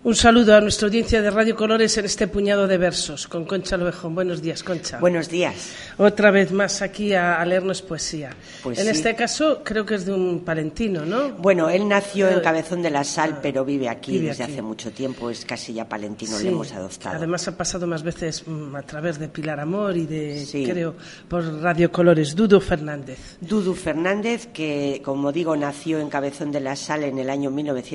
Un saludo a nuestra audiencia de Radio Colores en este puñado de versos, con Concha Loejón. Buenos días, Concha. Buenos días. Otra vez más aquí a leernos poesía. Pues en sí. este caso creo que es de un palentino, ¿no? Bueno, él nació en Cabezón de la Sal, pero vive aquí desde aquí. hace mucho tiempo, es casi ya palentino, Sí. le hemos adoptado. Además ha pasado más veces a través de Pilar Amor y de, Sí. creo, por Radio Colores, Dudu Fernández. Dudu Fernández, que como digo, nació en Cabezón de la Sal en el año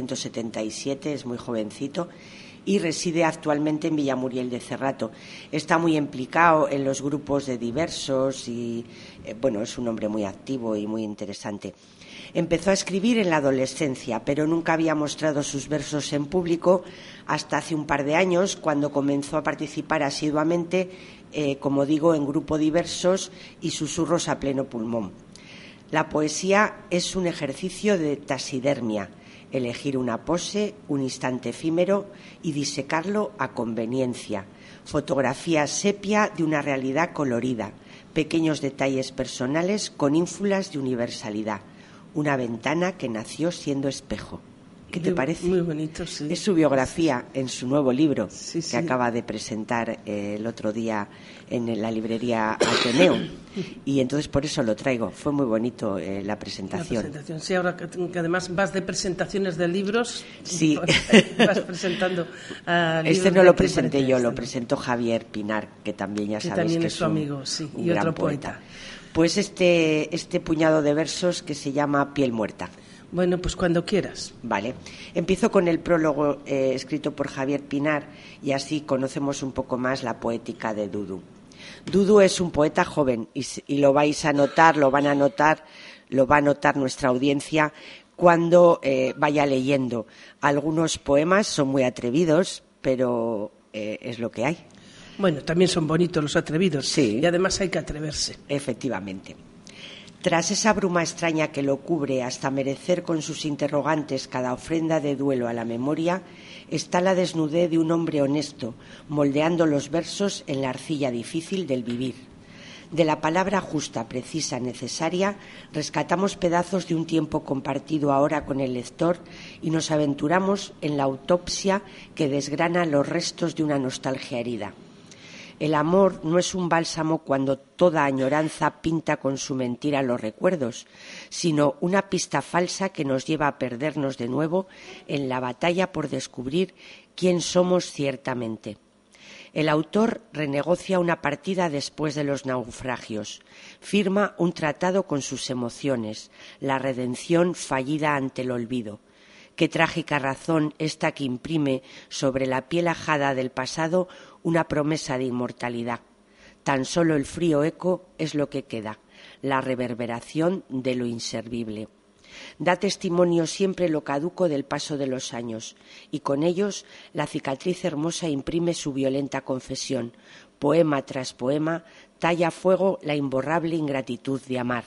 1977, es muy jovencito, y reside actualmente en Villamuriel de Cerrato. Está muy implicado en los grupos de diversos y, bueno, es un hombre muy activo y muy interesante. Empezó a escribir en la adolescencia, pero nunca había mostrado sus versos en público hasta hace un par de años, cuando comenzó a participar asiduamente, como digo, en grupo diversos y susurros a pleno pulmón. La poesía es un ejercicio de taxidermia, elegir una pose, un instante efímero y disecarlo a conveniencia. Fotografía sepia de una realidad colorida, pequeños detalles personales con ínfulas de universalidad. Una ventana que nació siendo espejo. ¿Qué te parece? Muy bonito, sí. Es su biografía en su nuevo libro, Sí. que acaba de presentar el otro día en la librería Ateneo. Y entonces por eso lo traigo. Fue muy bonito la presentación. Sí, ahora que además vas de presentaciones de libros, Sí. vas presentando Este no lo presenté yo, lo presentó Javier Pinar, que también ya que sabes también que es su amigo, sí, un y gran otro poeta. Pues este puñado de versos que se llama Piel Muerta. Bueno, pues cuando quieras. Vale. Empiezo con el prólogo escrito por Javier Pinar y así conocemos un poco más la poética de Dudu. Dudu es un poeta joven y lo vais a notar, lo va a notar nuestra audiencia cuando vaya leyendo. Algunos poemas son muy atrevidos, pero es lo que hay. Bueno, también son bonitos los atrevidos. Sí. Y además hay que atreverse. Efectivamente. Tras esa bruma extraña que lo cubre hasta merecer con sus interrogantes cada ofrenda de duelo a la memoria, está la desnudez de un hombre honesto, moldeando los versos en la arcilla difícil del vivir. De la palabra justa, precisa, necesaria, rescatamos pedazos de un tiempo compartido ahora con el lector y nos aventuramos en la autopsia que desgrana los restos de una nostalgia herida. El amor no es un bálsamo cuando toda añoranza pinta con su mentira los recuerdos, sino una pista falsa que nos lleva a perdernos de nuevo en la batalla por descubrir quién somos ciertamente. El autor renegocia una partida después de los naufragios, firma un tratado con sus emociones, la redención fallida ante el olvido. Qué trágica razón esta que imprime sobre la piel ajada del pasado una promesa de inmortalidad. Tan solo el frío eco es lo que queda, la reverberación de lo inservible. Da testimonio siempre lo caduco del paso de los años, y con ellos la cicatriz hermosa imprime su violenta confesión. Poema tras poema talla a fuego la imborrable ingratitud de amar.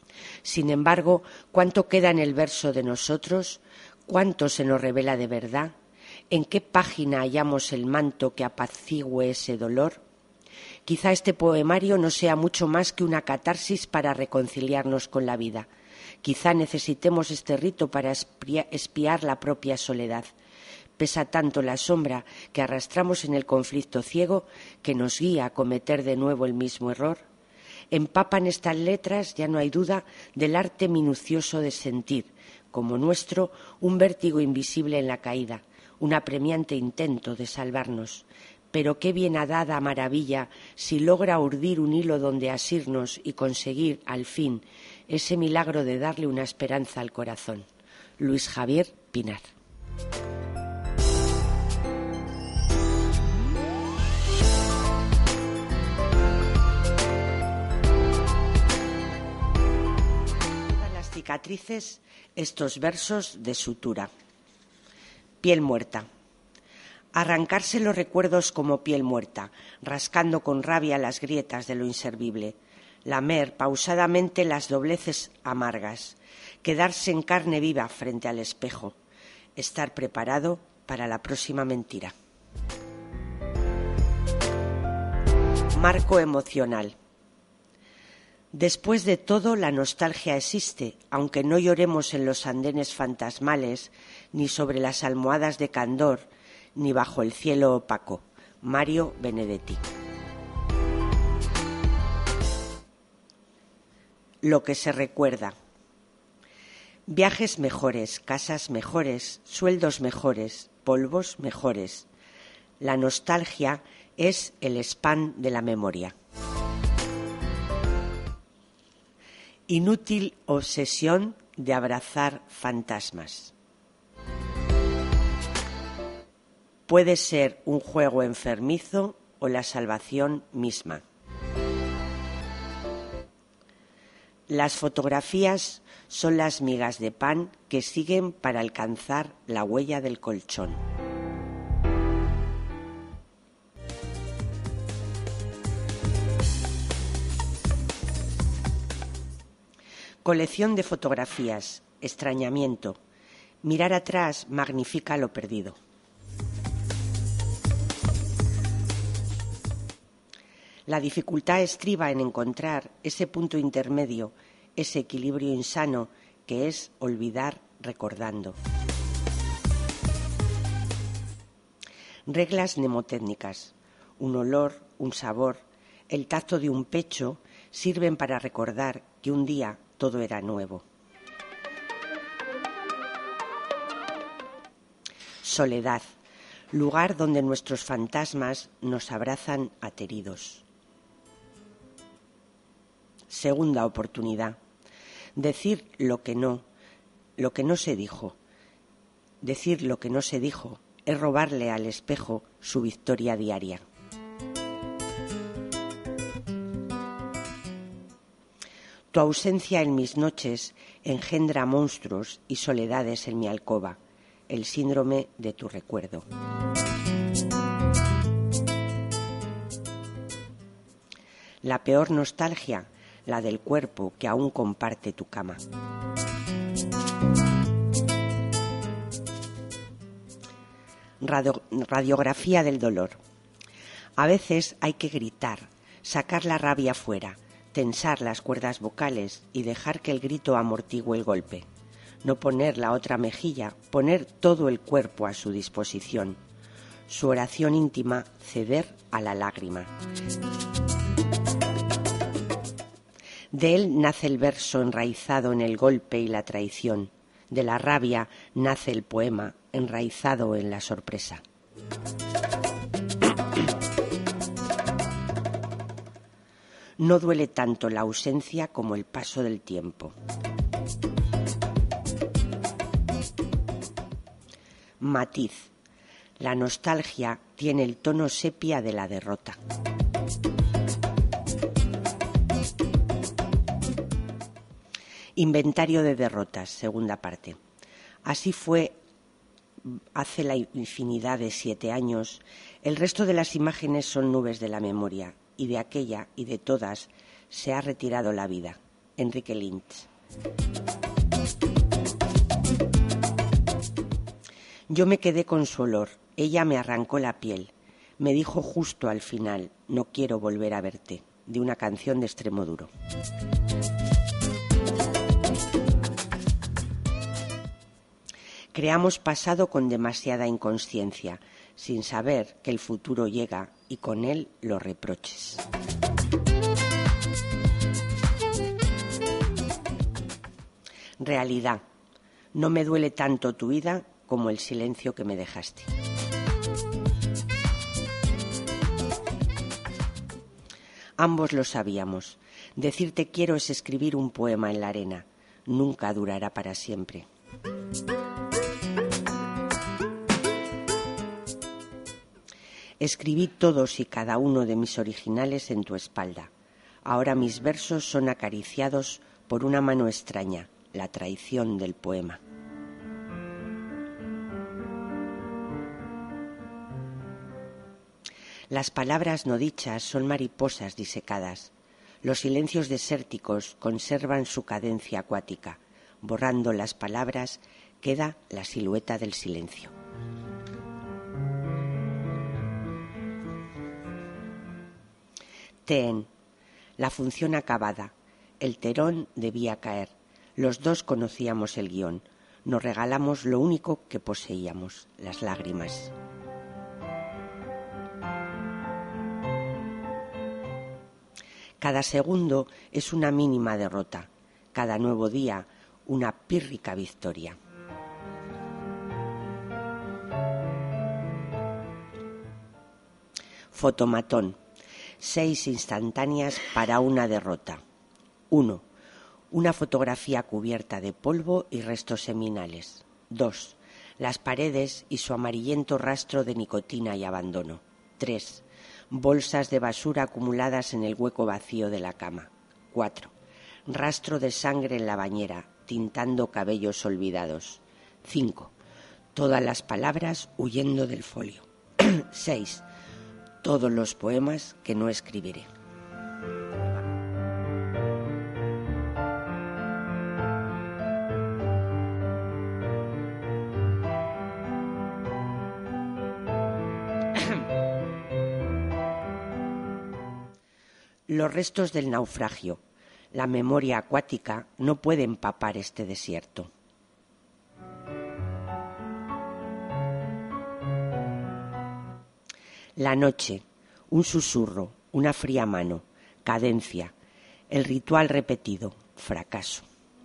Sin embargo, ¿cuánto queda en el verso de nosotros? ¿Cuánto se nos revela de verdad? ¿En qué página hallamos el manto que apacigüe ese dolor? Quizá este poemario no sea mucho más que una catarsis para reconciliarnos con la vida. Quizá necesitemos este rito para espiar la propia soledad. Pesa tanto la sombra que arrastramos en el conflicto ciego que nos guía a cometer de nuevo el mismo error. Empapan estas letras, ya no hay duda, del arte minucioso de sentir, como nuestro, un vértigo invisible en la caída, un apremiante intento de salvarnos. Pero qué bienadada maravilla si logra urdir un hilo donde asirnos y conseguir, al fin, ese milagro de darle una esperanza al corazón. Luis Javier Pinar. Las cicatrices, estos versos de sutura. Piel muerta. Arrancarse los recuerdos como piel muerta, rascando con rabia las grietas de lo inservible. Lamer pausadamente las dobleces amargas. Quedarse en carne viva frente al espejo. Estar preparado para la próxima mentira. Marco emocional. Después de todo, la nostalgia existe, aunque no lloremos en los andenes fantasmales, ni sobre las almohadas de candor, ni bajo el cielo opaco. Mario Benedetti. Lo que se recuerda. Viajes mejores, casas mejores, sueldos mejores, polvos mejores. La nostalgia es el spam de la memoria. Inútil obsesión de abrazar fantasmas. Puede ser un juego enfermizo o la salvación misma. Las fotografías son las migas de pan que siguen para alcanzar la huella del colchón. Colección de fotografías, extrañamiento. Mirar atrás magnifica lo perdido. La dificultad estriba en encontrar ese punto intermedio, ese equilibrio insano que es olvidar recordando. Reglas mnemotécnicas. Un olor, un sabor, el tacto de un pecho sirven para recordar que un día todo era nuevo. Soledad, lugar donde nuestros fantasmas nos abrazan ateridos. Segunda oportunidad. Decir lo que no se dijo. Decir lo que no se dijo es robarle al espejo su victoria diaria. Tu ausencia en mis noches engendra monstruos y soledades en mi alcoba, el síndrome de tu recuerdo. La peor nostalgia, la del cuerpo que aún comparte tu cama. Radiografía del dolor. A veces hay que gritar, sacar la rabia fuera, tensar las cuerdas vocales y dejar que el grito amortigüe el golpe. No poner la otra mejilla, poner todo el cuerpo a su disposición. Su oración íntima, ceder a la lágrima. De él nace el verso enraizado en el golpe y la traición. De la rabia nace el poema enraizado en la sorpresa. No duele tanto la ausencia como el paso del tiempo. Matiz. La nostalgia tiene el tono sepia de la derrota. Inventario de derrotas, segunda parte. Así fue hace la infinidad de 7 años. El resto de las imágenes son nubes de la memoria, y de aquella y de todas se ha retirado la vida. Enrique Lynch. Yo me quedé con su olor, ella me arrancó la piel. Me dijo justo al final, no quiero volver a verte, de una canción de Extremoduro. Creamos pasado con demasiada inconsciencia, sin saber que el futuro llega y con él los reproches. Realidad. No me duele tanto tu vida como el silencio que me dejaste. Ambos lo sabíamos. Decir te quiero es escribir un poema en la arena. Nunca durará para siempre. Escribí todos y cada uno de mis originales en tu espalda. Ahora mis versos son acariciados por una mano extraña, la traición del poema. Las palabras no dichas son mariposas disecadas. Los silencios desérticos conservan su cadencia acuática. Borrando las palabras queda la silueta del silencio. Teen. La función acabada. El telón debía caer. Los dos conocíamos el guión. Nos regalamos lo único que poseíamos, las lágrimas. Cada segundo es una mínima derrota, cada nuevo día una pírrica victoria. Fotomatón. 6 instantáneas para una derrota. 1. Una fotografía cubierta de polvo y restos seminales. 2. Las paredes y su amarillento rastro de nicotina y abandono. 3. Bolsas de basura acumuladas en el hueco vacío de la cama. 4. Rastro de sangre en la bañera, tintando cabellos olvidados. 5. Todas las palabras huyendo del folio. 6. Todos los poemas que no escribiré. Los restos del naufragio, la memoria acuática, no puede empapar este desierto. La noche, un susurro, una fría mano, cadencia, el ritual repetido, fracaso.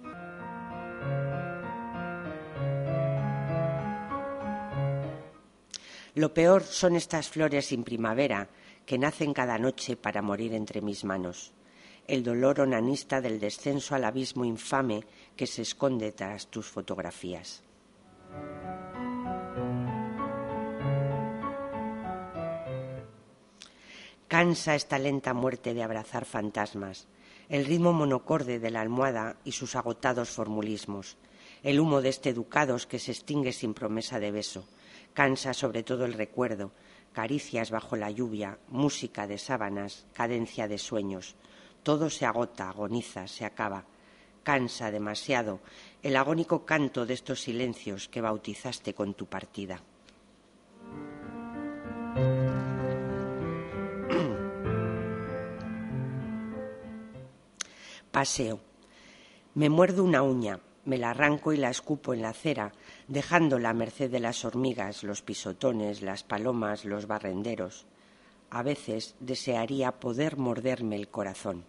Lo peor son estas flores sin primavera que nacen cada noche para morir entre mis manos. El dolor onanista del descenso al abismo infame que se esconde tras tus fotografías. Cansa esta lenta muerte de abrazar fantasmas, el ritmo monocorde de la almohada y sus agotados formulismos, el humo de este ducados que se extingue sin promesa de beso. Cansa sobre todo el recuerdo, caricias bajo la lluvia, música de sábanas, cadencia de sueños. Todo se agota, agoniza, se acaba. Cansa demasiado el agónico canto de estos silencios que bautizaste con tu partida. Paseo. Me muerdo una uña, me la arranco y la escupo en la acera, dejándola a merced de las hormigas, los pisotones, las palomas, los barrenderos. A veces desearía poder morderme el corazón.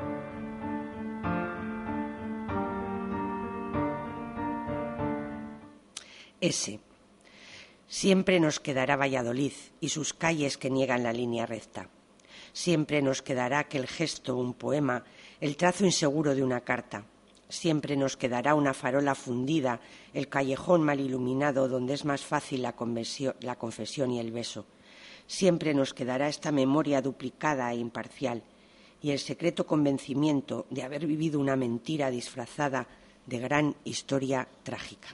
S. Siempre nos quedará Valladolid y sus calles que niegan la línea recta. Siempre nos quedará aquel gesto, un poema, el trazo inseguro de una carta. Siempre nos quedará una farola fundida, el callejón mal iluminado donde es más fácil la confesión y el beso. Siempre nos quedará esta memoria duplicada e imparcial y el secreto convencimiento de haber vivido una mentira disfrazada de gran historia trágica.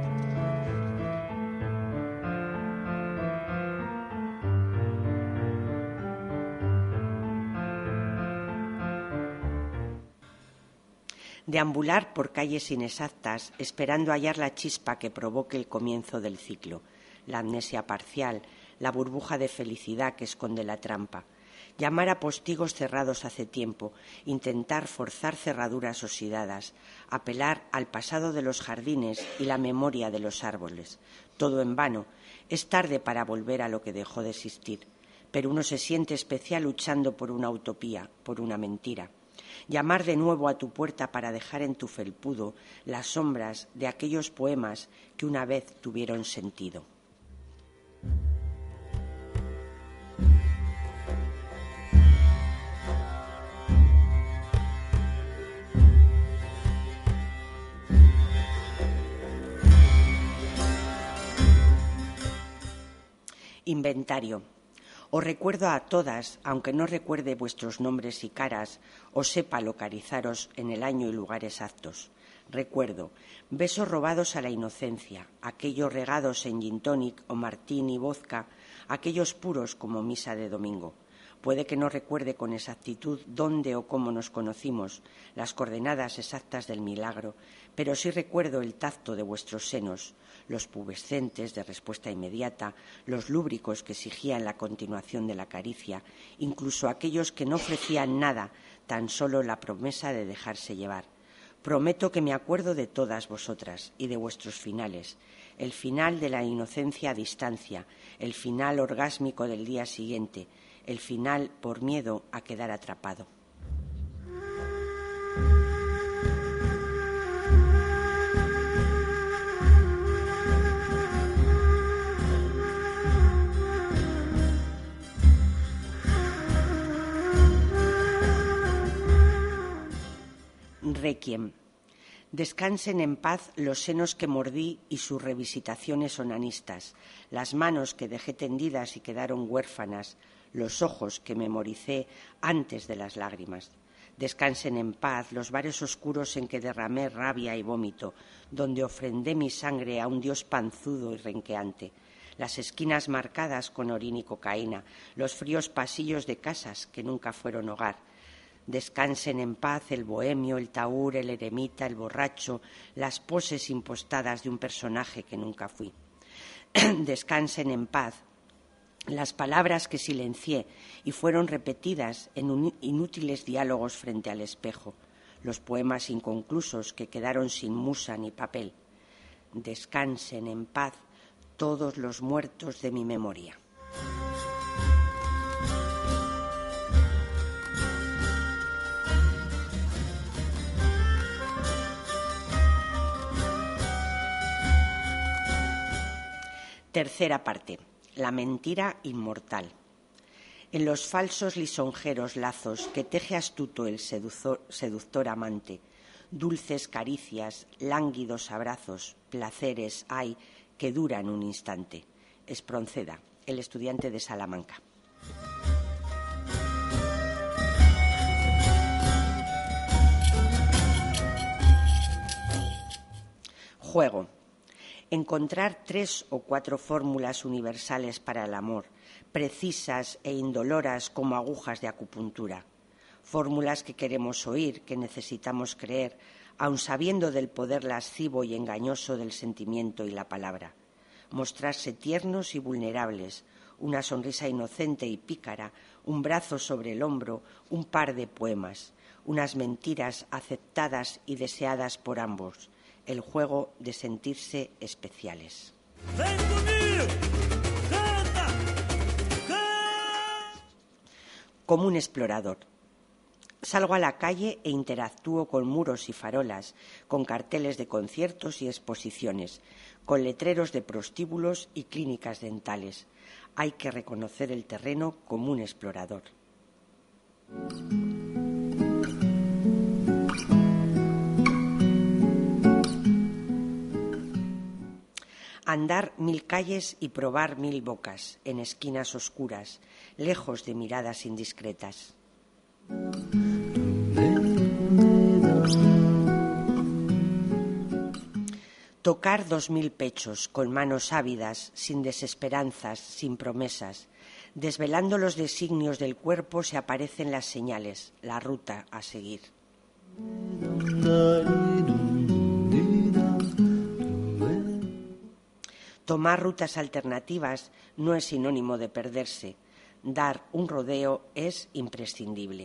Deambular por calles inexactas, esperando hallar la chispa que provoque el comienzo del ciclo, la amnesia parcial, la burbuja de felicidad que esconde la trampa. Llamar a postigos cerrados hace tiempo, intentar forzar cerraduras oxidadas, apelar al pasado de los jardines y la memoria de los árboles. Todo en vano. Es tarde para volver a lo que dejó de existir, pero uno se siente especial luchando por una utopía, por una mentira. Llamar de nuevo a tu puerta para dejar en tu felpudo las sombras de aquellos poemas que una vez tuvieron sentido. Inventario. Os recuerdo a todas, aunque no recuerde vuestros nombres y caras, o sepa localizaros en el año y lugar exactos. Recuerdo besos robados a la inocencia, aquellos regados en gin tonic o martín y vodka, aquellos puros como misa de domingo. Puede que no recuerde con exactitud dónde o cómo nos conocimos, las coordenadas exactas del milagro, pero sí recuerdo el tacto de vuestros senos, los pubescentes de respuesta inmediata, los lúbricos que exigían la continuación de la caricia, incluso aquellos que no ofrecían nada, tan solo la promesa de dejarse llevar. Prometo que me acuerdo de todas vosotras y de vuestros finales, el final de la inocencia a distancia, el final orgásmico del día siguiente, el final por miedo a quedar atrapado. Requiem. Descansen en paz los senos que mordí y sus revisitaciones onanistas, las manos que dejé tendidas y quedaron huérfanas, los ojos que memoricé antes de las lágrimas. Descansen en paz los bares oscuros en que derramé rabia y vómito, donde ofrendé mi sangre a un dios panzudo y renqueante, las esquinas marcadas con orín y cocaína, los fríos pasillos de casas que nunca fueron hogar. Descansen en paz el bohemio, el taur, el eremita, el borracho, las poses impostadas de un personaje que nunca fui. Descansen en paz las palabras que silencié y fueron repetidas en inútiles diálogos frente al espejo, los poemas inconclusos que quedaron sin musa ni papel. Descansen en paz todos los muertos de mi memoria. Tercera parte. La mentira inmortal. En los falsos lisonjeros lazos que teje astuto el seductor amante, dulces caricias, lánguidos abrazos, placeres hay que duran un instante. Espronceda, el estudiante de Salamanca. Juego. Encontrar 3 o 4 fórmulas universales para el amor, precisas e indoloras como agujas de acupuntura. Fórmulas que queremos oír, que necesitamos creer, aun sabiendo del poder lascivo y engañoso del sentimiento y la palabra. Mostrarse tiernos y vulnerables, una sonrisa inocente y pícara, un brazo sobre el hombro, un par de poemas, unas mentiras aceptadas y deseadas por ambos. El juego de sentirse especiales. Como un explorador. Salgo a la calle e interactúo con muros y farolas, con carteles de conciertos y exposiciones, con letreros de prostíbulos y clínicas dentales. Hay que reconocer el terreno como un explorador. Andar 1000 calles y probar 1000 bocas, en esquinas oscuras, lejos de miradas indiscretas. Tocar 2000 pechos con manos ávidas, sin desesperanzas, sin promesas. Desvelando los designios del cuerpo se aparecen las señales, la ruta a seguir. Tomar rutas alternativas no es sinónimo de perderse. Dar un rodeo es imprescindible.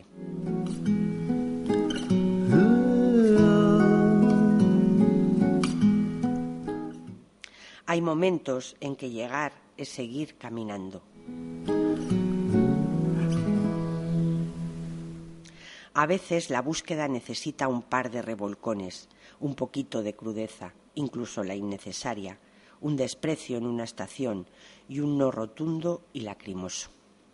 Hay momentos en que llegar es seguir caminando. A veces la búsqueda necesita un par de revolcones, un poquito de crudeza, incluso la innecesaria, un desprecio en una estación y un no rotundo y lacrimoso.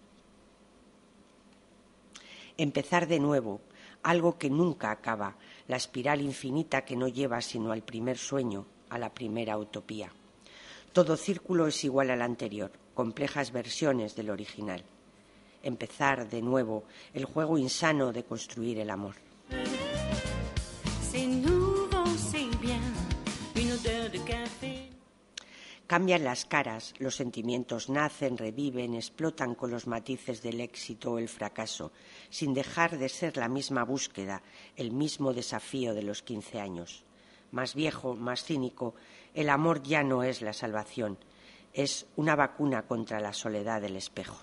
Empezar de nuevo, algo que nunca acaba, la espiral infinita que no lleva sino al primer sueño, a la primera utopía. Todo círculo es igual al anterior, complejas versiones del original. Empezar de nuevo, el juego insano de construir el amor. Cambian las caras, los sentimientos nacen, reviven, explotan con los matices del éxito o el fracaso, sin dejar de ser la misma búsqueda, el mismo desafío de los 15 años. Más viejo, más cínico, el amor ya no es la salvación, es una vacuna contra la soledad del espejo.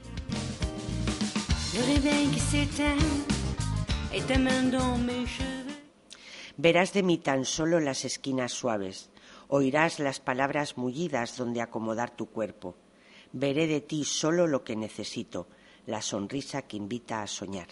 Verás de mí tan solo las esquinas suaves, oirás las palabras mullidas donde acomodar tu cuerpo. Veré de ti solo lo que necesito, la sonrisa que invita a soñar.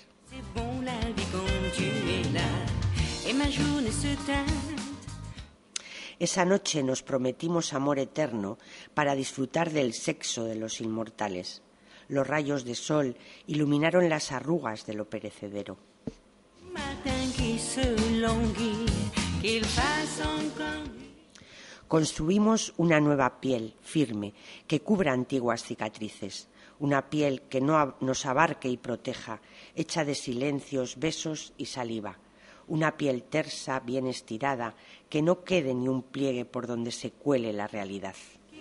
Esa noche nos prometimos amor eterno para disfrutar del sexo de los inmortales. Los rayos de sol iluminaron las arrugas de lo perecedero. Construimos una nueva piel firme que cubra antiguas cicatrices, una piel que no nos abarque y proteja, hecha de silencios, besos y saliva, una piel tersa, bien estirada, que no quede ni un pliegue por donde se cuele la realidad.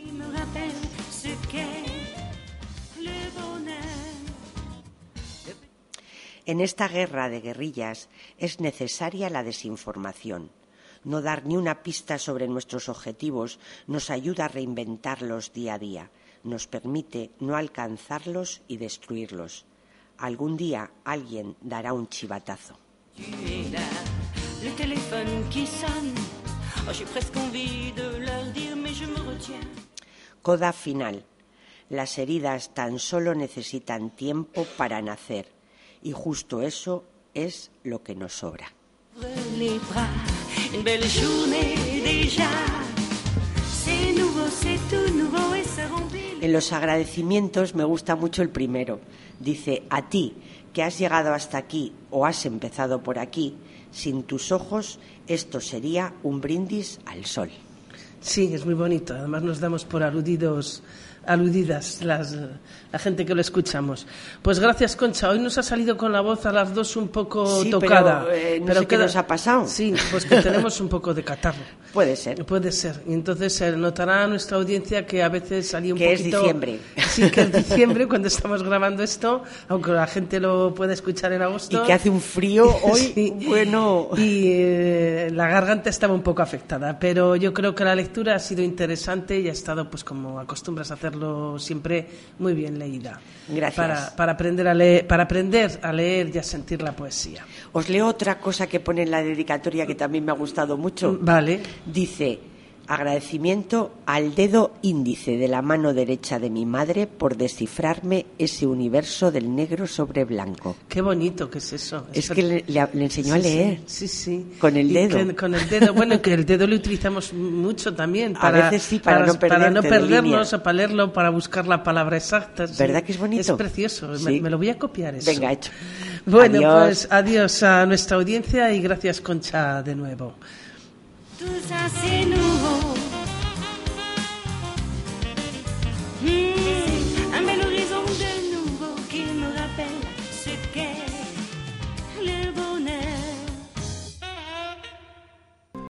En esta guerra de guerrillas es necesaria la desinformación. No dar ni una pista sobre nuestros objetivos nos ayuda a reinventarlos día a día. Nos permite no alcanzarlos y destruirlos. Algún día alguien dará un chivatazo. Coda final. Las heridas tan solo necesitan tiempo para nacer. Y justo eso es lo que nos sobra. En los agradecimientos me gusta mucho el primero. Dice: a ti que has llegado hasta aquí o has empezado por aquí, sin tus ojos esto sería un brindis al sol. Sí, es muy bonito. Además nos damos por aludidas la gente que lo escuchamos. Pues gracias, Concha. Hoy nos ha salido con la voz a las dos un poco tocada. Pero ¿qué nos ha pasado? Sí, pues que tenemos un poco de catarro. Puede ser. Puede ser. Y entonces se notará a nuestra audiencia que a veces salía un poquito... Que es diciembre. Sí, que es diciembre cuando estamos grabando esto, aunque la gente lo puede escuchar en agosto. Y que hace un frío hoy, sí. Bueno... Y la garganta estaba un poco afectada, pero yo creo que la lectura ha sido interesante y ha estado, pues como acostumbras a hacerlo siempre, muy bien leída. Gracias. Para aprender a leer y a sentir la poesía. Os leo otra cosa que pone en la dedicatoria que también me ha gustado mucho. Vale. Dice: agradecimiento al dedo índice de la mano derecha de mi madre por descifrarme ese universo del negro sobre blanco. Qué bonito que es eso. Es que le enseñó a leer. Sí. Con el dedo. Con el dedo. Bueno, que el dedo lo utilizamos mucho también. A veces sí, para no perdernos, o para leerlo, para buscar la palabra exacta. Sí. ¿Verdad que es bonito? Es precioso. Sí. Me lo voy a copiar eso. Venga, hecho. Bueno, adiós. Pues adiós a nuestra audiencia y gracias, Concha, de nuevo. Tout ça c'est nouveau.